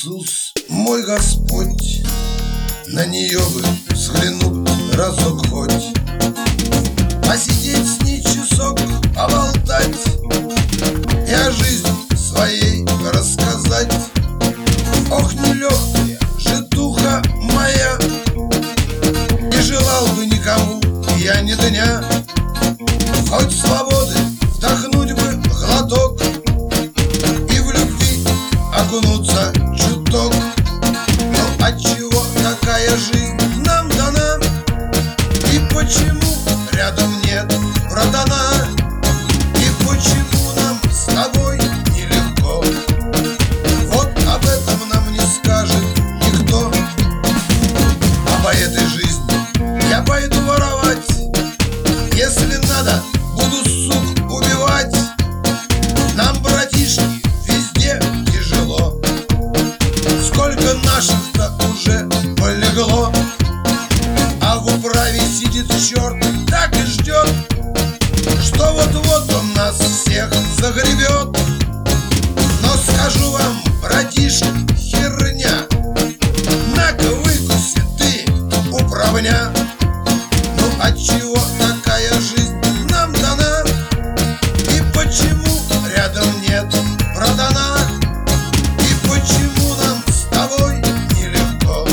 Иисус, мой Господь, на нее бы взглянуть разок хоть, посидеть с ней часок, поболтать и о жизни своей рассказать. Ох, нелегкая житуха моя, не желал бы никому я ни дня, хоть свободы вдохнуть бы глоток и в любви окунуться чуток. Но отчего такая жизнь нам дана, и почему рядом нет братана, и почему нам с тобой нелегко? Вот об этом нам не скажет никто. А по этой жизни я пойду воровать, если надо, буду сук убивать. Нам, братишки, везде тяжело, сколько наших-то уже полегло, а в управе сидит черт, так и ждет, что вот-вот он нас всех загребет. Но скажу вам, братишки, херня, на-ка выкуси ты, управня. Ну отчего такая жизнь нам дана, и почему рядом нет братана, и почему нам с тобой нелегко?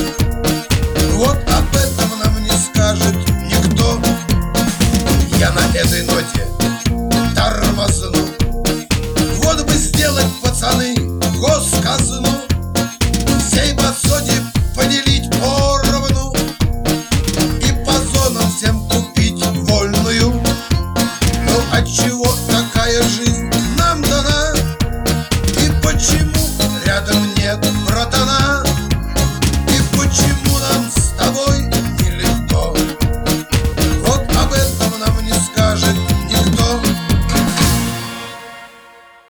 Вот об этом нам не скажет никто. Я на этой ноте